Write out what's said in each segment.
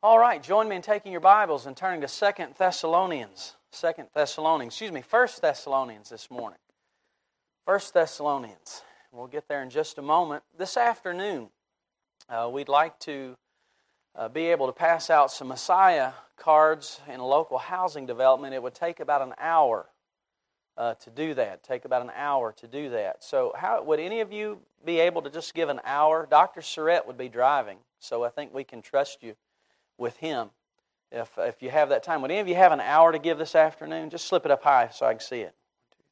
All right, join me in taking your Bibles and turning to 1 Thessalonians this morning. 1 Thessalonians. We'll get there in just a moment. This afternoon, we'd like to be able to pass out some Messiah cards in a local housing development. It would take about an hour to do that. So would any of you be able to just give an hour? Dr. Surratt would be driving, so I think we can trust you with him if you have that time. Would any of you have an hour to give this afternoon? Just slip it up high so I can see it.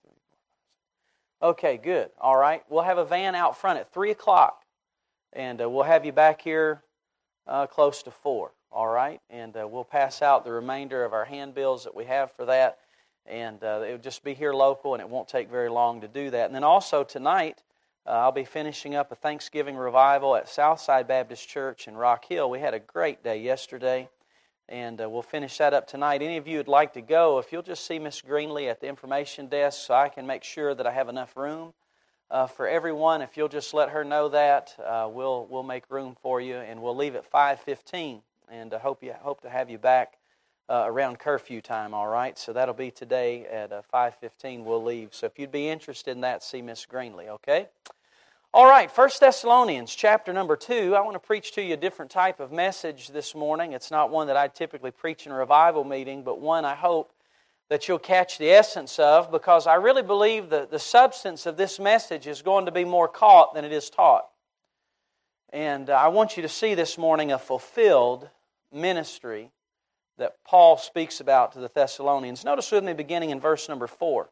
Okay, good. All right. We'll have a van out front at 3 o'clock, and we'll have you back here close to 4. All right? And we'll pass out the remainder of our handbills that we have for that, and it'll just be here local, and it won't take very long to do that. And then also tonight, I'll be finishing up a Thanksgiving revival at Southside Baptist Church in Rock Hill. We had a great day yesterday, and we'll finish that up tonight. Any of you would like to go, if you'll just see Miss Greenlee at the information desk so I can make sure that I have enough room for everyone. If you'll just let her know that, we'll make room for you, and we'll leave at 5:15, and hope to have you back around curfew time, all right? So that'll be today at 5:15 we'll leave. So if you'd be interested in that, see Miss Greenlee, okay? All right, 1 Thessalonians chapter number 2. I want to preach to you a different type of message this morning. It's not one that I typically preach in a revival meeting, but one I hope that you'll catch the essence of, because I really believe that the substance of this message is going to be more caught than it is taught. And I want you to see this morning a fulfilled ministry that Paul speaks about to the Thessalonians. Notice with me beginning in verse number 4.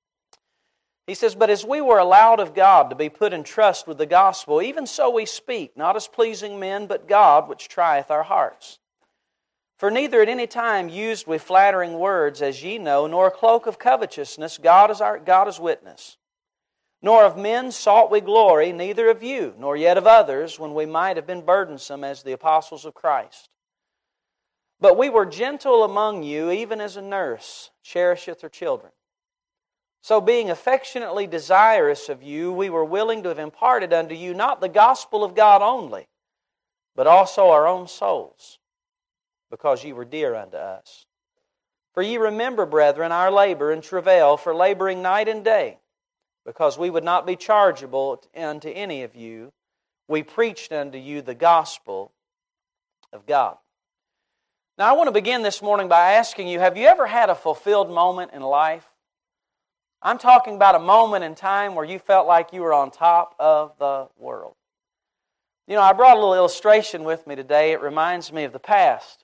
He says, "But as we were allowed of God to be put in trust with the gospel, even so we speak, not as pleasing men, but God which trieth our hearts. For neither at any time used we flattering words, as ye know, nor a cloak of covetousness, God is witness. Nor of men sought we glory, neither of you, nor yet of others, when we might have been burdensome as the apostles of Christ. But we were gentle among you, even as a nurse cherisheth her children. So being affectionately desirous of you, we were willing to have imparted unto you not the gospel of God only, but also our own souls, because ye were dear unto us. For ye remember, brethren, our labor and travail, for laboring night and day, because we would not be chargeable unto any of you. We preached unto you the gospel of God." Now I want to begin this morning by asking you, have you ever had a fulfilled moment in life? I'm talking about a moment in time where you felt like you were on top of the world. You know, I brought a little illustration with me today. It reminds me of the past,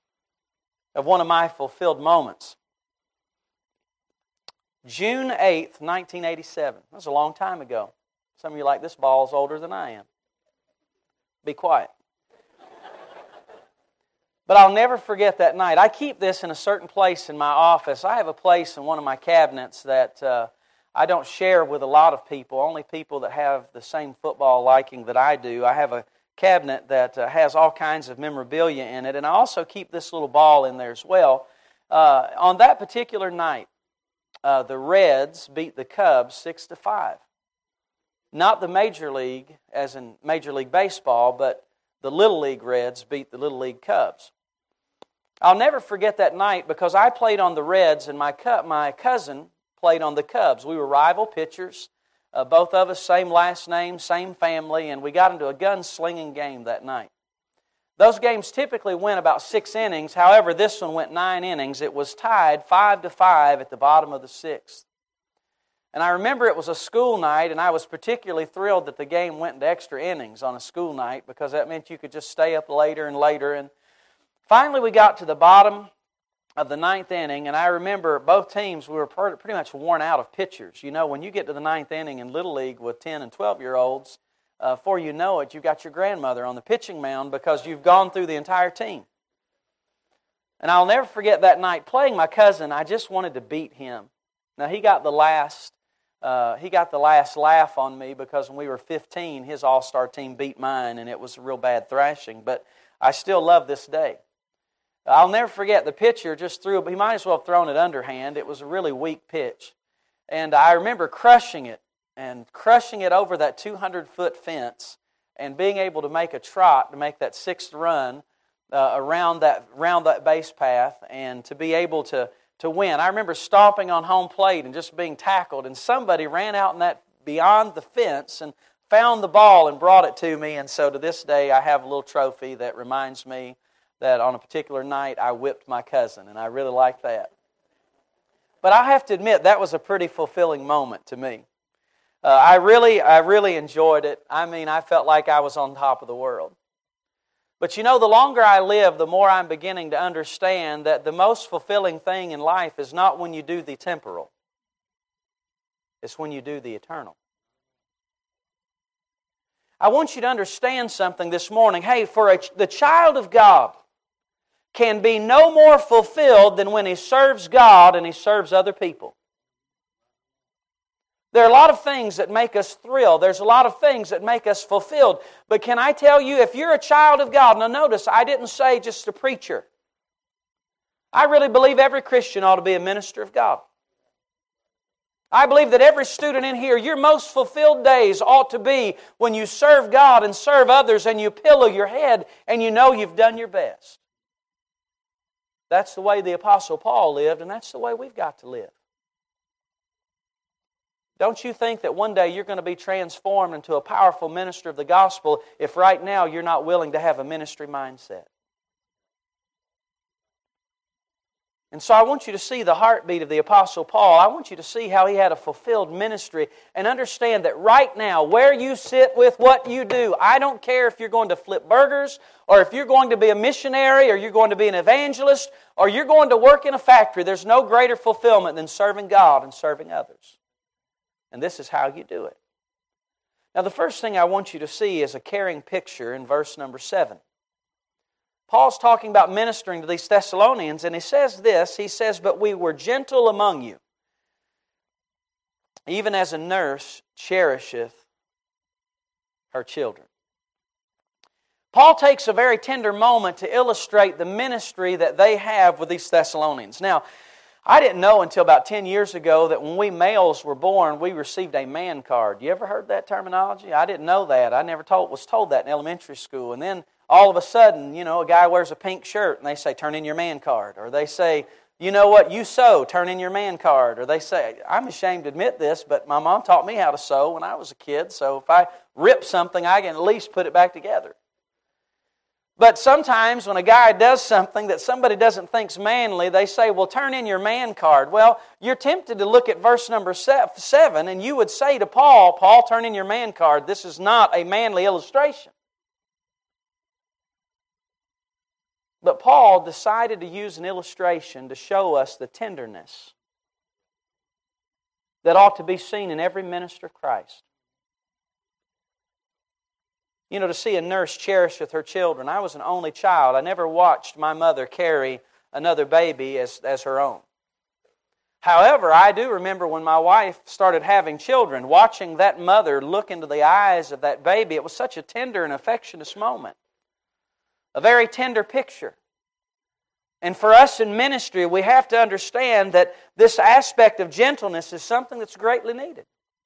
of one of my fulfilled moments. June 8th, 1987. That was a long time ago. Some of you are like, this ball's older than I am. Be quiet. But I'll never forget that night. I keep this in a certain place in my office. I have a place in one of my cabinets that I don't share with a lot of people, only people that have the same football liking that I do. I have a cabinet that has all kinds of memorabilia in it, and I also keep this little ball in there as well. On that particular night, the Reds beat the Cubs 6-5. Not the Major League, as in Major League Baseball, but the Little League Reds beat the Little League Cubs. I'll never forget that night because I played on the Reds and my cousin played on the Cubs. We were rival pitchers, both of us same last name, same family, and we got into a gunslinging game that night. Those games typically went about 6 innings. However, this one went 9 innings. It was tied 5-5 at the bottom of the 6th. And I remember it was a school night, and I was particularly thrilled that the game went into extra innings on a school night because that meant you could just stay up later and later. And finally, we got to the bottom of the 9th inning, and I remember both teams, we were pretty much worn out of pitchers. You know, when you get to the 9th inning in Little League with 10 and 12-year-olds, before you know it, you've got your grandmother on the pitching mound because you've gone through the entire team. And I'll never forget that night playing my cousin. I just wanted to beat him. Now, he got the last laugh on me because when we were 15, his all-star team beat mine, and it was a real bad thrashing. But I still love this day. I'll never forget the pitcher just threw, he might as well have thrown it underhand. It was a really weak pitch. And I remember crushing it over that 200-foot fence and being able to make a trot to make that 6th run around that base path and to be able to win. I remember stomping on home plate and just being tackled, and somebody ran out in that beyond the fence and found the ball and brought it to me. And so to this day, I have a little trophy that reminds me that on a particular night I whipped my cousin, and I really like that. But I have to admit, that was a pretty fulfilling moment to me. I really enjoyed it. I mean, I felt like I was on top of the world. But you know, the longer I live, the more I'm beginning to understand that the most fulfilling thing in life is not when you do the temporal. It's when you do the eternal. I want you to understand something this morning. Hey, the child of God can be no more fulfilled than when he serves God and he serves other people. There are a lot of things that make us thrill. There's a lot of things that make us fulfilled. But can I tell you, if you're a child of God, now notice, I didn't say just a preacher. I really believe every Christian ought to be a minister of God. I believe that every student in here, your most fulfilled days ought to be when you serve God and serve others and you pillow your head and you know you've done your best. That's the way the Apostle Paul lived, and that's the way we've got to live. Don't you think that one day you're going to be transformed into a powerful minister of the gospel if right now you're not willing to have a ministry mindset? And so I want you to see the heartbeat of the Apostle Paul. I want you to see how he had a fulfilled ministry and understand that right now, where you sit with what you do, I don't care if you're going to flip burgers or if you're going to be a missionary or you're going to be an evangelist or you're going to work in a factory, there's no greater fulfillment than serving God and serving others. And this is how you do it. Now, the first thing I want you to see is a caring picture in verse number 7. Paul's talking about ministering to these Thessalonians, and he says this, he says, "But we were gentle among you, even as a nurse cherisheth her children." Paul takes a very tender moment to illustrate the ministry that they have with these Thessalonians. Now, I didn't know until about 10 years ago that when we males were born, we received a man card. You ever heard that terminology? I didn't know that. I never was told that in elementary school. And then all of a sudden, you know, a guy wears a pink shirt and they say, "Turn in your man card." Or they say, "You know what, you sew, turn in your man card." Or they say, I'm ashamed to admit this, but my mom taught me how to sew when I was a kid, so if I rip something, I can at least put it back together. But sometimes when a guy does something that somebody doesn't think's manly, they say, "Well, turn in your man card." Well, you're tempted to look at verse number 7, and you would say to Paul, "Paul, turn in your man card. This is not a manly illustration." But Paul decided to use an illustration to show us the tenderness that ought to be seen in every minister of Christ. You know, to see a nurse cherisheth her children. I was an only child. I never watched my mother carry another baby as her own. However, I do remember when my wife started having children, watching that mother look into the eyes of that baby. It was such a tender and affectionate moment. A very tender picture. And for us in ministry, we have to understand that this aspect of gentleness is something that's greatly needed.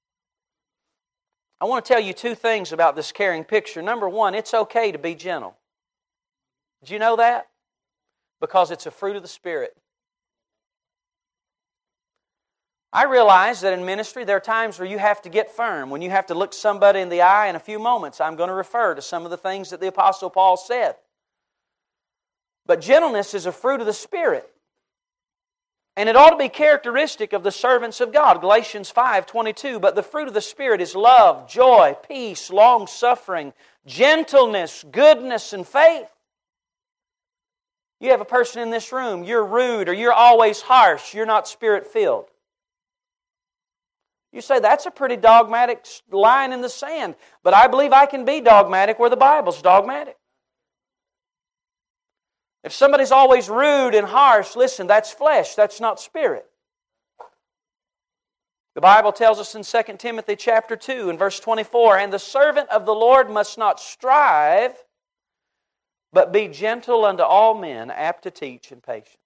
I want to tell you two things about this caring picture. Number one, it's okay to be gentle. Did you know that? Because it's a fruit of the Spirit. I realize that in ministry there are times where you have to get firm, when you have to look somebody in the eye. In a few moments I'm going to refer to some of the things that the Apostle Paul said. But gentleness is a fruit of the Spirit. And it ought to be characteristic of the servants of God. Galatians 5:22, "But the fruit of the Spirit is love, joy, peace, long-suffering, gentleness, goodness, and faith." You have a person in this room, you're rude or you're always harsh, you're not Spirit-filled. You say, "That's a pretty dogmatic line in the sand." But I believe I can be dogmatic where the Bible's dogmatic. If somebody's always rude and harsh, listen, that's flesh, that's not Spirit. The Bible tells us in 2 Timothy chapter 2 and verse 24, "And the servant of the Lord must not strive, but be gentle unto all men, apt to teach and patient."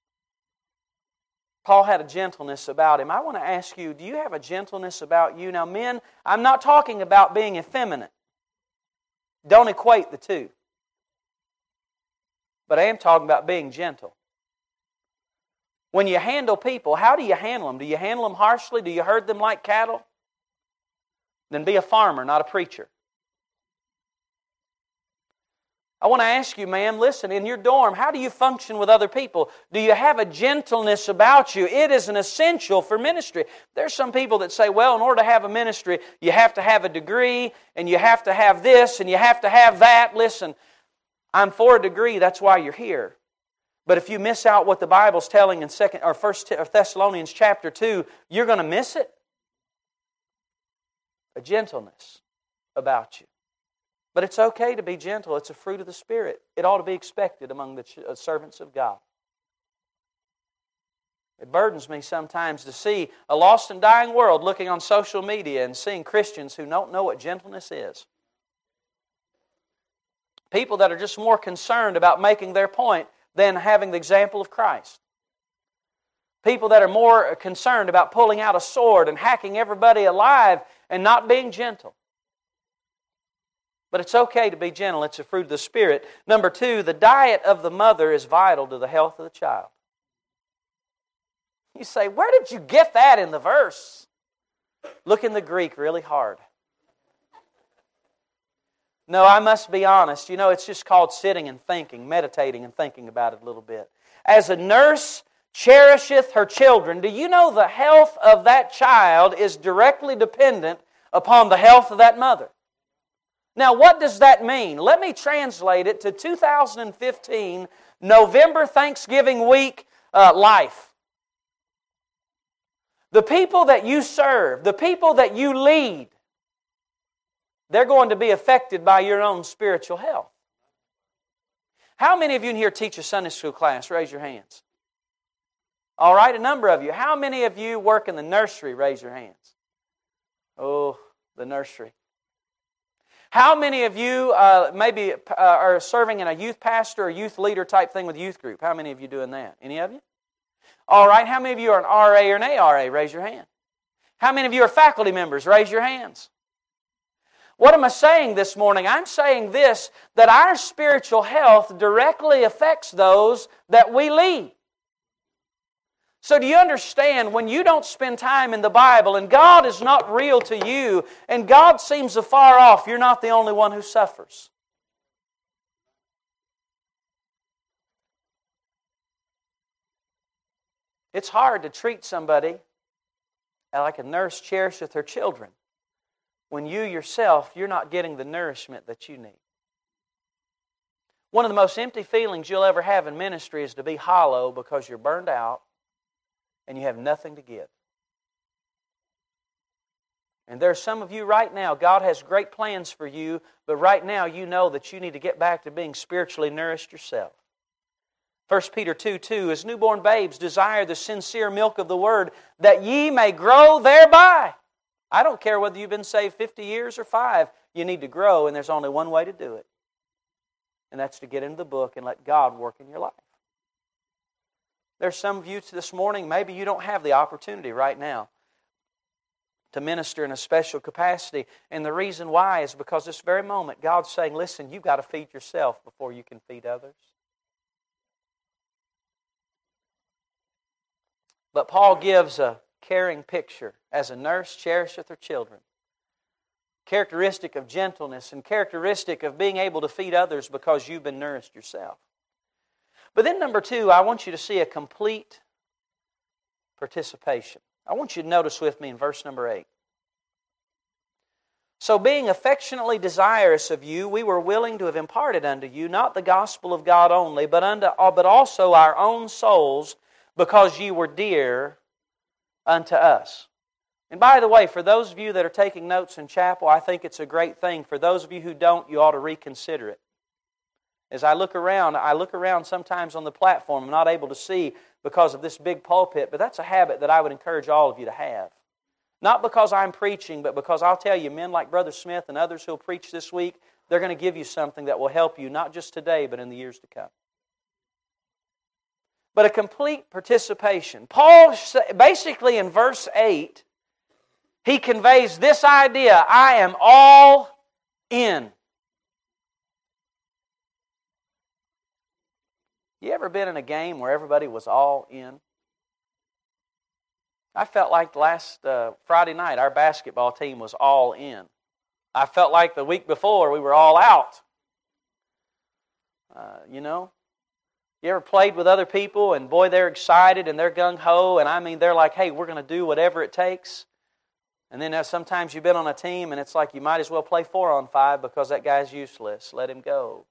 Paul had a gentleness about him. I want to ask you, do you have a gentleness about you? Now men, I'm not talking about being effeminate. Don't equate the two. But I am talking about being gentle. When you handle people, how do you handle them? Do you handle them harshly? Do you herd them like cattle? Then be a farmer, not a preacher. I want to ask you, ma'am, listen, in your dorm, how do you function with other people? Do you have a gentleness about you? It is an essential for ministry. There's some people that say, well, in order to have a ministry, you have to have a degree, and you have to have this, and you have to have that. Listen, I'm for a degree, that's why you're here. But if you miss out what the Bible's telling in 1 Thessalonians chapter 2, you're going to miss it. A gentleness about you. But it's okay to be gentle. It's a fruit of the Spirit. It ought to be expected among the servants of God. It burdens me sometimes to see a lost and dying world looking on social media and seeing Christians who don't know what gentleness is. People that are just more concerned about making their point than having the example of Christ. People that are more concerned about pulling out a sword and hacking everybody alive and not being gentle. But it's okay to be gentle. It's a fruit of the Spirit. Number 2, the diet of the mother is vital to the health of the child. You say, where did you get that in the verse? Look in the Greek really hard. No, I must be honest. You know, it's just called sitting and thinking, meditating and thinking about it a little bit. As a nurse cherisheth her children, do you know the health of that child is directly dependent upon the health of that mother? Now, what does that mean? Let me translate it to 2015 November Thanksgiving week life. The people that you serve, the people that you lead, they're going to be affected by your own spiritual health. How many of you in here teach a Sunday school class? Raise your hands. All right, a number of you. How many of you work in the nursery? Raise your hands. Oh, the nursery. How many of you maybe are serving in a youth pastor or youth leader type thing with youth group? How many of you doing that? Any of you? All right, how many of you are an RA or an ARA? Raise your hand. How many of you are faculty members? Raise your hands. What am I saying this morning? I'm saying this, that our spiritual health directly affects those that we lead. So do you understand, when you don't spend time in the Bible and God is not real to you and God seems afar off, you're not the only one who suffers. It's hard to treat somebody like a nurse cherisheth her children when you yourself, you're not getting the nourishment that you need. One of the most empty feelings you'll ever have in ministry is to be hollow because you're burned out and you have nothing to give. And there's some of you right now, God has great plans for you, but right now you know that you need to get back to being spiritually nourished yourself. 1 Peter 2:2, as newborn babes desire the sincere milk of the Word, that ye may grow thereby. I don't care whether you've been saved 50 years or 5, you need to grow, and there's only one way to do it. And that's to get into the book and let God work in your life. There's some of you this morning, maybe you don't have the opportunity right now to minister in a special capacity. And the reason why is because this very moment, God's saying, listen, you've got to feed yourself before you can feed others. But Paul gives a caring picture. As a nurse cherisheth her children. Characteristic of gentleness and characteristic of being able to feed others because you've been nourished yourself. But then number 2, I want you to see a complete participation. I want you to notice with me in verse number 8. So being affectionately desirous of you, we were willing to have imparted unto you, not the gospel of God only, but also our own souls, because ye were dear unto us. And by the way, for those of you that are taking notes in chapel, I think it's a great thing. For those of you who don't, you ought to reconsider it. As I look around sometimes on the platform. I'm not able to see because of this big pulpit, but that's a habit that I would encourage all of you to have. Not because I'm preaching, but because I'll tell you, men like Brother Smith and others who'll preach this week, they're going to give you something that will help you, not just today, but in the years to come. But a complete participation. Paul, basically in verse 8, he conveys this idea, I am all in. You ever been in a game where everybody was all in? I felt like last Friday night our basketball team was all in. I felt like the week before we were all out. You ever played with other people and boy, they're excited and they're gung-ho and I mean they're like, hey, we're going to do whatever it takes. And then sometimes you've been on a team and it's like you might as well play 4-on-5 because that guy's useless. Let him go.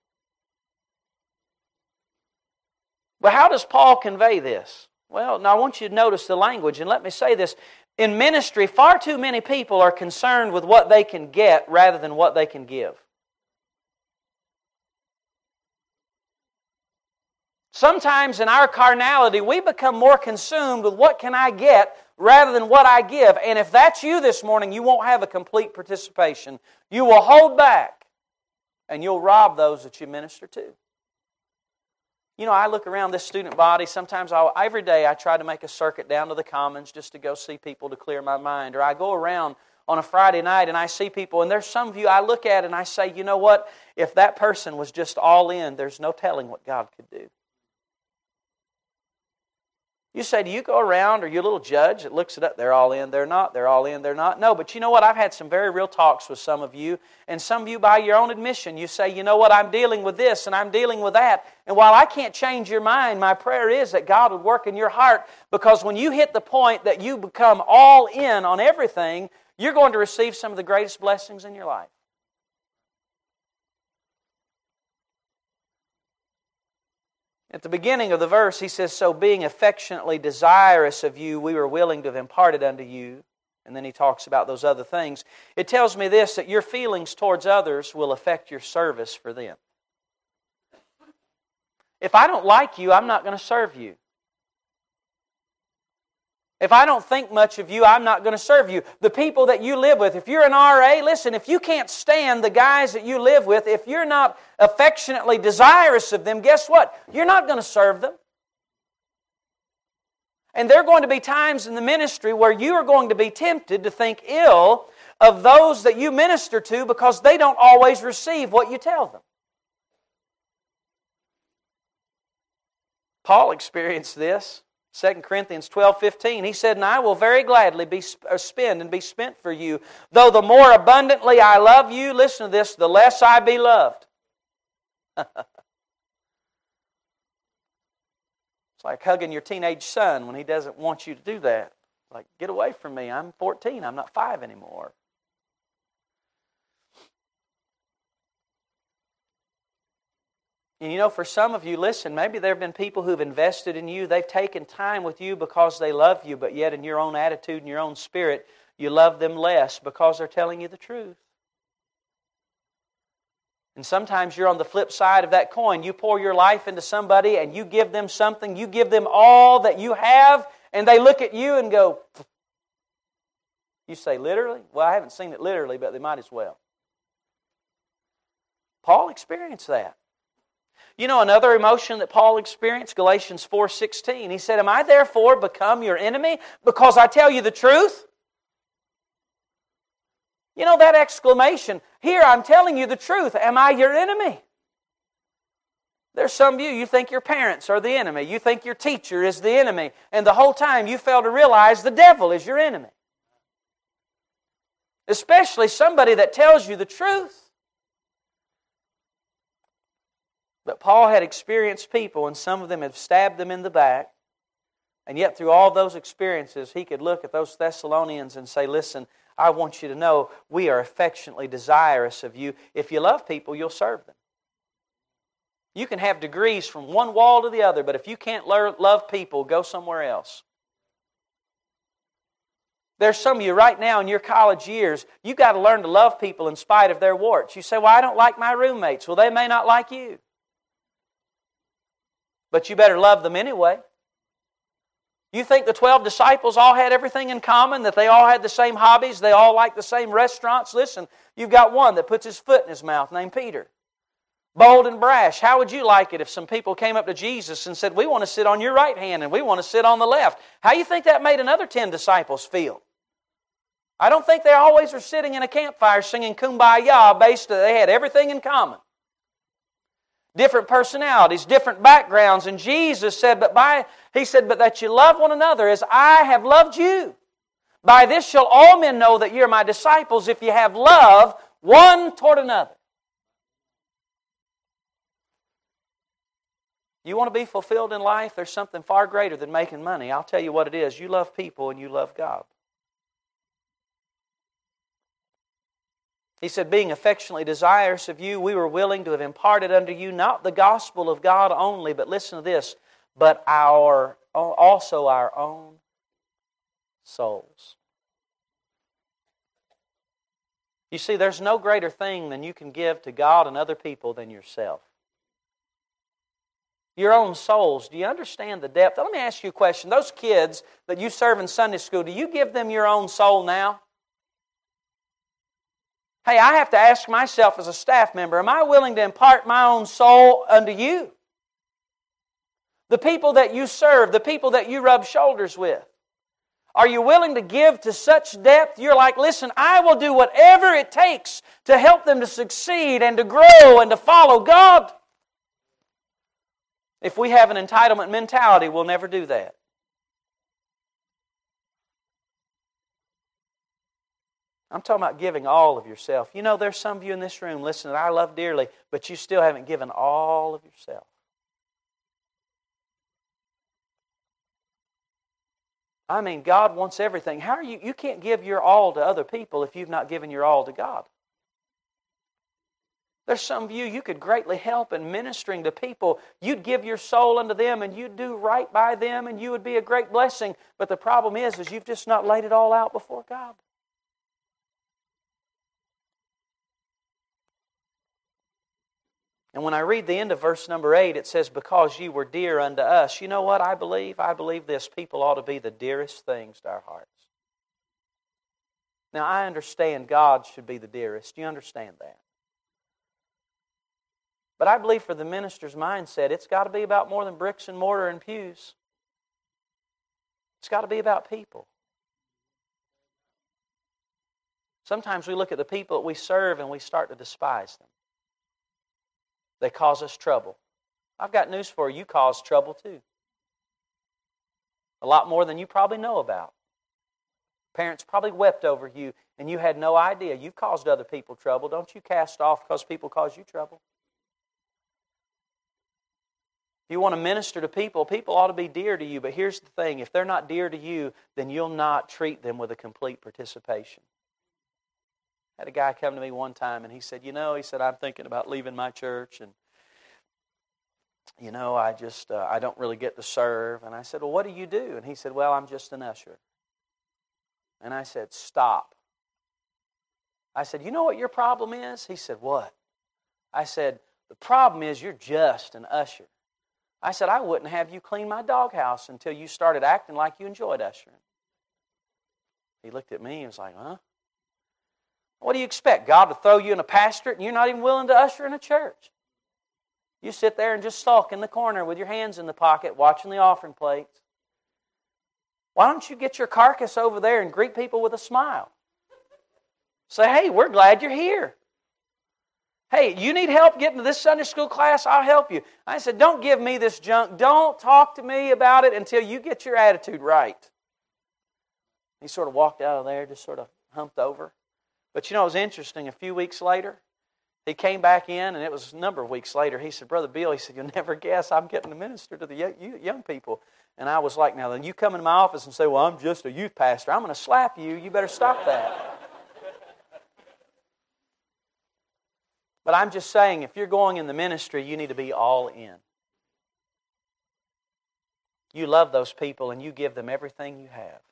But how does Paul convey this? Well, now I want you to notice the language, and let me say this. In ministry, far too many people are concerned with what they can get rather than what they can give. Sometimes in our carnality, we become more consumed with what can I get rather than what I give. And if that's you this morning, you won't have a complete participation. You will hold back, and you'll rob those that you minister to. I look around this student body. Sometimes every day I try to make a circuit down to the Commons just to go see people to clear my mind. Or I go around on a Friday night and I see people, and there's some of you I look at and I say, you know what? If that person was just all in, there's no telling what God could do. You say, do you go around, or you a little judge that looks it up, they're all in, they're not, they're all in, they're not? No, but you know what? I've had some very real talks with some of you, and some of you by your own admission, you say, you know what, I'm dealing with this and I'm dealing with that. And while I can't change your mind, my prayer is that God would work in your heart, because when you hit the point that you become all in on everything, you're going to receive some of the greatest blessings in your life. At the beginning of the verse, he says, so being affectionately desirous of you, we were willing to have imparted unto you. And then he talks about those other things. It tells me this, that your feelings towards others will affect your service for them. If I don't like you, I'm not going to serve you. If I don't think much of you, I'm not going to serve you. The people that you live with, if you're an RA, listen, if you can't stand the guys that you live with, if you're not affectionately desirous of them, guess what? You're not going to serve them. And there are going to be times in the ministry where you are going to be tempted to think ill of those that you minister to because they don't always receive what you tell them. Paul experienced this. 2 Corinthians 12:15, he said, and I will very gladly spend and be spent for you. Though the more abundantly I love you, listen to this, the less I be loved. It's like hugging your teenage son when he doesn't want you to do that. It's like, get away from me, I'm 14, I'm not 5 anymore. And for some of you, listen, maybe there have been people who've invested in you. They've taken time with you because they love you, but yet in your own attitude and your own spirit, you love them less because they're telling you the truth. And sometimes you're on the flip side of that coin. You pour your life into somebody and you give them something. You give them all that you have, and they look at you and go, you say, literally? Well, I haven't seen it literally, but they might as well. Paul experienced that. Another emotion that Paul experienced, Galatians 4:16. He said, am I therefore become your enemy because I tell you the truth? That exclamation, here I'm telling you the truth. Am I your enemy? There's some of you think your parents are the enemy. You think your teacher is the enemy. And the whole time you fail to realize the devil is your enemy. Especially somebody that tells you the truth. But Paul had experienced people, and some of them have stabbed them in the back. And yet through all those experiences, he could look at those Thessalonians and say, listen, I want you to know we are affectionately desirous of you. If you love people, you'll serve them. You can have degrees from one wall to the other, but if you can't love people, go somewhere else. There's some of you right now in your college years, you've got to learn to love people in spite of their warts. You say, well, I don't like my roommates. Well, they may not like you. But you better love them anyway. You think the 12 disciples all had everything in common, that they all had the same hobbies, they all liked the same restaurants? Listen, you've got one that puts his foot in his mouth named Peter. Bold and brash. How would you like it if some people came up to Jesus and said, we want to sit on your right hand and we want to sit on the left? How do you think that made another 10 disciples feel? I don't think they always were sitting in a campfire singing Kumbaya they had everything in common. different personalities, different backgrounds. And Jesus said, but that you love one another as I have loved you. By this shall all men know that you are my disciples, if you have love one toward another. You want to be fulfilled in life? There's something far greater than making money. I'll tell you what it is. You love people and you love God. He said, being affectionately desirous of you, we were willing to have imparted unto you not the gospel of God only, but listen to this, but also our own souls. You see, there's no greater thing than you can give to God and other people than yourself. Your own souls. Do you understand the depth? Let me ask you a question. Those kids that you serve in Sunday school, do you give them your own soul now? Hey, I have to ask myself as a staff member, am I willing to impart my own soul unto you? The people that you serve, the people that you rub shoulders with. Are you willing to give to such depth? You're like, listen, I will do whatever it takes to help them to succeed and to grow and to follow God. If we have an entitlement mentality, we'll never do that. I'm talking about giving all of yourself. You know, there's some of you in this room, listen, that I love dearly, but you still haven't given all of yourself. I mean, God wants everything. How are you can't give your all to other people if you've not given your all to God. There's some of you could greatly help in ministering to people. You'd give your soul unto them and you'd do right by them and you would be a great blessing. But the problem is you've just not laid it all out before God. And when I read the end of verse number 8, it says, because ye were dear unto us. You know what I believe? I believe this. People ought to be the dearest things to our hearts. Now, I understand God should be the dearest. Do you understand that? But I believe for the minister's mindset, it's got to be about more than bricks and mortar and pews. It's got to be about people. Sometimes we look at the people that we serve and we start to despise them. They cause us trouble. I've got news for you. You cause trouble too. A lot more than you probably know about. Parents probably wept over you and you had no idea. You've caused other people trouble. Don't you cast off because people cause you trouble. If you want to minister to people, people ought to be dear to you. But here's the thing. If they're not dear to you, then you'll not treat them with a complete participation. I had a guy come to me one time and he said, I'm thinking about leaving my church and, I don't really get to serve. And I said, well, what do you do? And he said, well, I'm just an usher. And I said, stop. I said, you know what your problem is? He said, what? I said, the problem is you're just an usher. I said, I wouldn't have you clean my doghouse until you started acting like you enjoyed ushering. He looked at me and was like, huh? What do you expect? God to throw you in a pastorate and you're not even willing to usher in a church? You sit there and just sulk in the corner with your hands in the pocket watching the offering plates. Why don't you get your carcass over there and greet people with a smile? Say, hey, we're glad you're here. Hey, you need help getting to this Sunday school class? I'll help you. I said, don't give me this junk. Don't talk to me about it until you get your attitude right. He sort of walked out of there, just sort of humped over. But it was interesting. A few weeks later, he came back in, and it was a number of weeks later. He said, Brother Bill, he said, you'll never guess I'm getting to minister to the young people. And I was like, now, then you come into my office and say, well, I'm just a youth pastor. I'm going to slap you. You better stop that. But I'm just saying, if you're going in the ministry, you need to be all in. You love those people and you give them everything you have.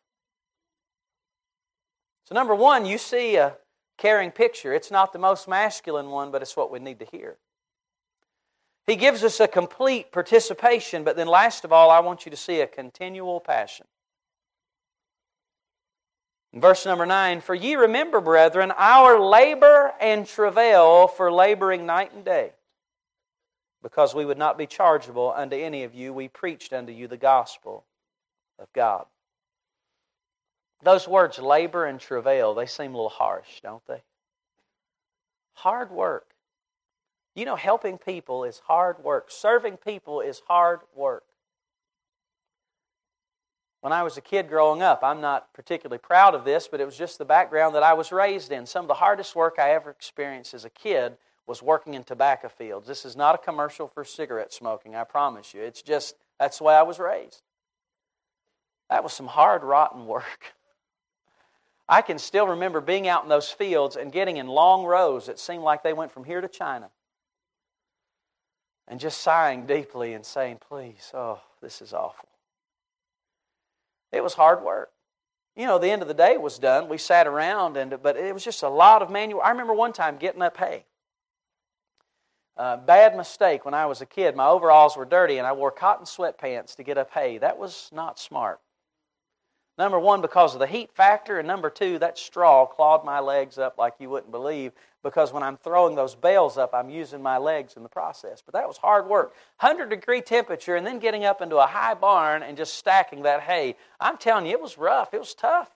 So number one, you see a caring picture. It's not the most masculine one, but it's what we need to hear. He gives us a complete participation, but then last of all, I want you to see a continual passion. In verse number 9, for ye remember, brethren, our labor and travail for laboring night and day. Because we would not be chargeable unto any of you, we preached unto you the gospel of God. Those words, labor and travail, they seem a little harsh, don't they? Hard work. You know, helping people is hard work. Serving people is hard work. When I was a kid growing up, I'm not particularly proud of this, but it was just the background that I was raised in. Some of the hardest work I ever experienced as a kid was working in tobacco fields. This is not a commercial for cigarette smoking, I promise you. It's just, that's the way I was raised. That was some hard, rotten work. I can still remember being out in those fields and getting in long rows that seemed like they went from here to China. And just sighing deeply and saying, please, oh, this is awful. It was hard work. You know, the end of the day was done. We sat around, but it was just a lot of manual. I remember one time getting up hay. Bad mistake when I was a kid. My overalls were dirty and I wore cotton sweatpants to get up hay. That was not smart. Number one, because of the heat factor, and number two, that straw clawed my legs up like you wouldn't believe, because when I'm throwing those bales up, I'm using my legs in the process. But that was hard work. 100-degree temperature and then getting up into a high barn and just stacking that hay. I'm telling you, it was rough. It was tough.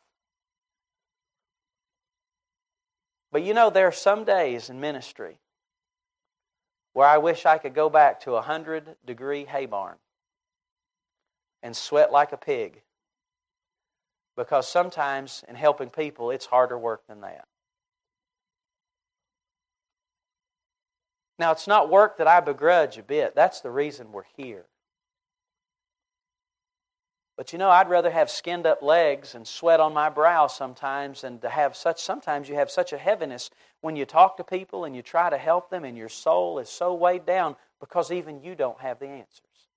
But you know, there are some days in ministry where I wish I could go back to a 100-degree hay barn and sweat like a pig. Because sometimes in helping people, it's harder work than that. Now, it's not work that I begrudge a bit. That's the reason we're here. But you know, I'd rather have skinned up legs and sweat on my brow sometimes than to have sometimes you have such a heaviness when you talk to people and you try to help them and your soul is so weighed down because even you don't have the answers.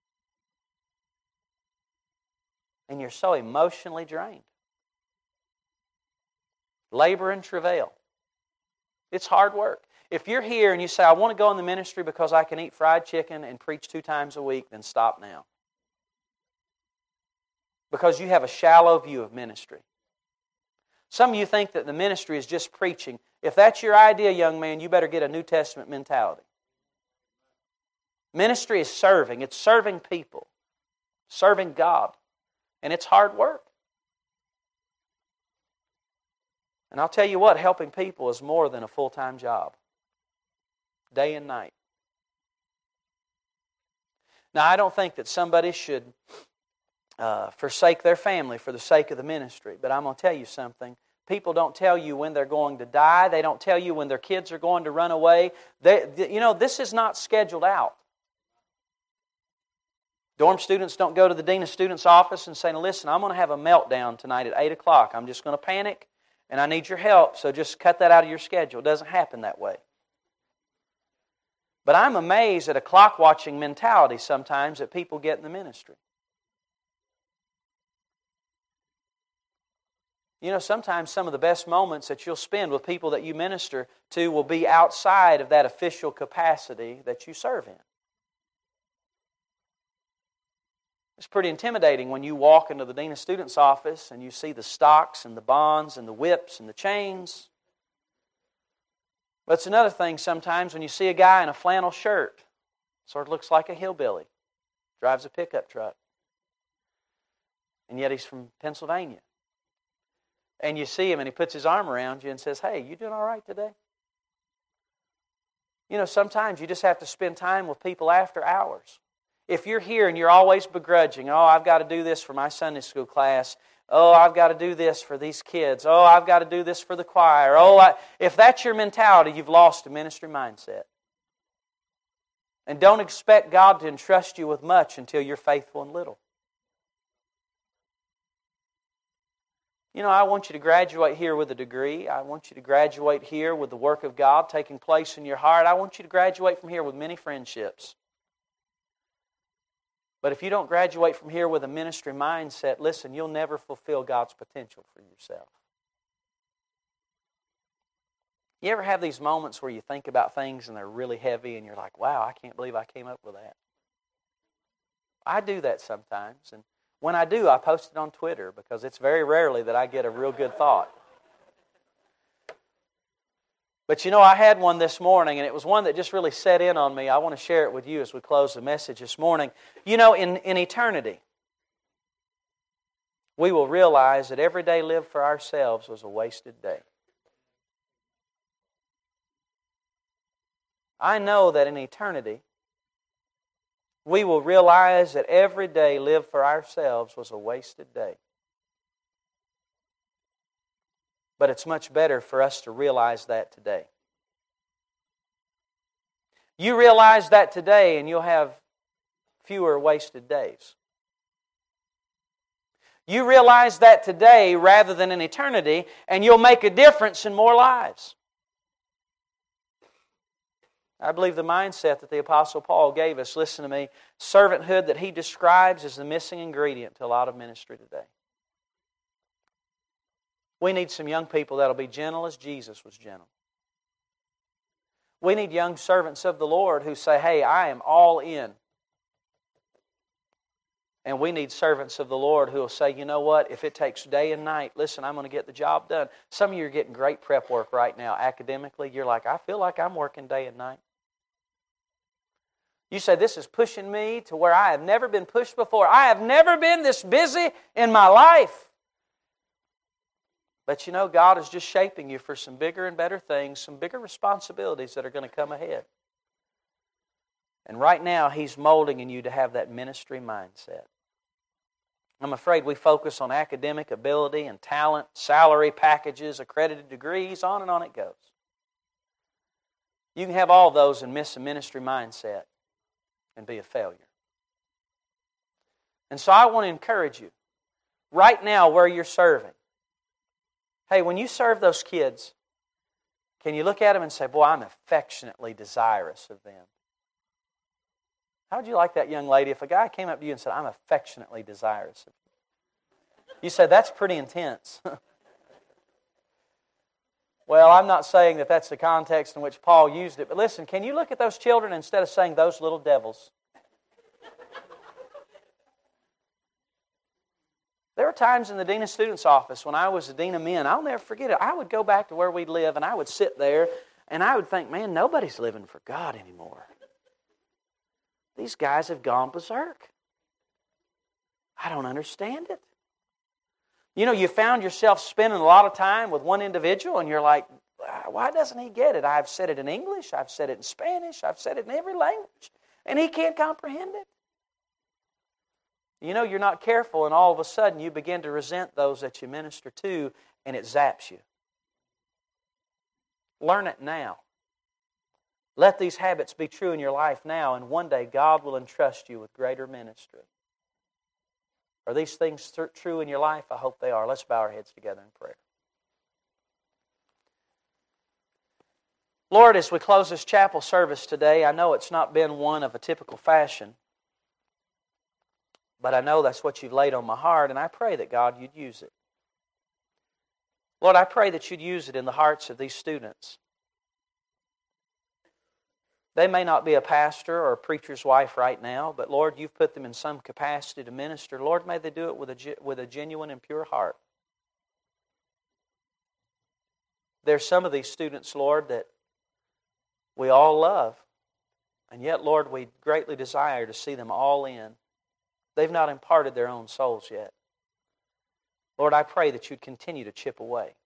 And you're so emotionally drained. Labor and travail. It's hard work. If you're here and you say, I want to go in the ministry because I can eat fried chicken and preach 2 times a week, then stop now. Because you have a shallow view of ministry. Some of you think that the ministry is just preaching. If that's your idea, young man, you better get a New Testament mentality. Ministry is serving. It's serving people. Serving God. And it's hard work. And I'll tell you what, helping people is more than a full-time job. Day and night. Now, I don't think that somebody should forsake their family for the sake of the ministry. But I'm going to tell you something. People don't tell you when they're going to die. They don't tell you when their kids are going to run away. This is not scheduled out. Dorm students don't go to the Dean of Students' office and say, listen, I'm going to have a meltdown tonight at 8 o'clock. I'm just going to panic, and I need your help, so just cut that out of your schedule. It doesn't happen that way. But I'm amazed at a clock-watching mentality sometimes that people get in the ministry. You know, sometimes some of the best moments that you'll spend with people that you minister to will be outside of that official capacity that you serve in. It's pretty intimidating when you walk into the Dean of Students' office and you see the stocks and the bonds and the whips and the chains. But it's another thing sometimes when you see a guy in a flannel shirt, sort of looks like a hillbilly, drives a pickup truck, and yet he's from Pennsylvania. And you see him and he puts his arm around you and says, hey, you doing all right today? You know, sometimes you just have to spend time with people after hours. If you're here and you're always begrudging, oh, I've got to do this for my Sunday school class. Oh, I've got to do this for these kids. Oh, I've got to do this for the choir. If that's your mentality, you've lost a ministry mindset. And don't expect God to entrust you with much until you're faithful in little. You know, I want you to graduate here with a degree. I want you to graduate here with the work of God taking place in your heart. I want you to graduate from here with many friendships. But if you don't graduate from here with a ministry mindset, listen, you'll never fulfill God's potential for yourself. You ever have these moments where you think about things and they're really heavy and you're like, wow, I can't believe I came up with that? I do that sometimes. And when I do, I post it on Twitter because it's very rarely that I get a real good thought. But you know, I had one this morning, and it was one that just really set in on me. I want to share it with you as we close the message this morning. You know, in eternity, we will realize that every day lived for ourselves was a wasted day. I know that in eternity, we will realize that every day lived for ourselves was a wasted day. But it's much better for us to realize that today. You realize that today and you'll have fewer wasted days. You realize that today rather than in eternity, and you'll make a difference in more lives. I believe the mindset that the Apostle Paul gave us, listen to me, servanthood that he describes is the missing ingredient to a lot of ministry today. We need some young people that'll be gentle as Jesus was gentle. We need young servants of the Lord who say, hey, I am all in. And we need servants of the Lord who will say, you know what, if it takes day and night, listen, I'm going to get the job done. Some of you are getting great prep work right now academically. You're like, I feel like I'm working day and night. You say, this is pushing me to where I have never been pushed before. I have never been this busy in my life. But you know, God is just shaping you for some bigger and better things, some bigger responsibilities that are going to come ahead. And right now, He's molding in you to have that ministry mindset. I'm afraid we focus on academic ability and talent, salary packages, accredited degrees, on and on it goes. You can have all those and miss a ministry mindset and be a failure. And so I want to encourage you, right now where you're serving, hey, when you serve those kids, can you look at them and say, boy, I'm affectionately desirous of them? How would you like that young lady if a guy came up to you and said, I'm affectionately desirous of you? You said, that's pretty intense. Well, I'm not saying that that's the context in which Paul used it, but listen, can you look at those children instead of saying those little devils? There were times in the Dean of Students office when I was the Dean of Men, I'll never forget it. I would go back to where we'd live and I would sit there and I would think, man, nobody's living for God anymore. These guys have gone berserk. I don't understand it. You know, you found yourself spending a lot of time with one individual and you're like, why doesn't he get it? I've said it in English, I've said it in Spanish, I've said it in every language, and he can't comprehend it. You know, you're not careful and all of a sudden you begin to resent those that you minister to and it zaps you. Learn it now. Let these habits be true in your life now, and one day God will entrust you with greater ministry. Are these things true in your life? I hope they are. Let's bow our heads together in prayer. Lord, as we close this chapel service today, I know it's not been one of a typical fashion, but I know that's what you've laid on my heart, and I pray that, God, you'd use it. Lord, I pray that you'd use it in the hearts of these students. They may not be a pastor or a preacher's wife right now, but Lord, you've put them in some capacity to minister. Lord, may they do it with a genuine and pure heart. There's some of these students, Lord, that we all love, and yet, Lord, we greatly desire to see them all in. They've not imparted their own souls yet. Lord, I pray that you'd continue to chip away.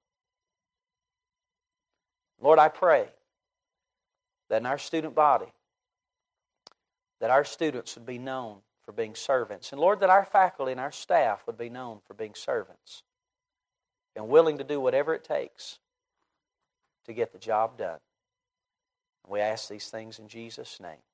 Lord, I pray that in our student body, that our students would be known for being servants. And Lord, that our faculty and our staff would be known for being servants and willing to do whatever it takes to get the job done. We ask these things in Jesus' name.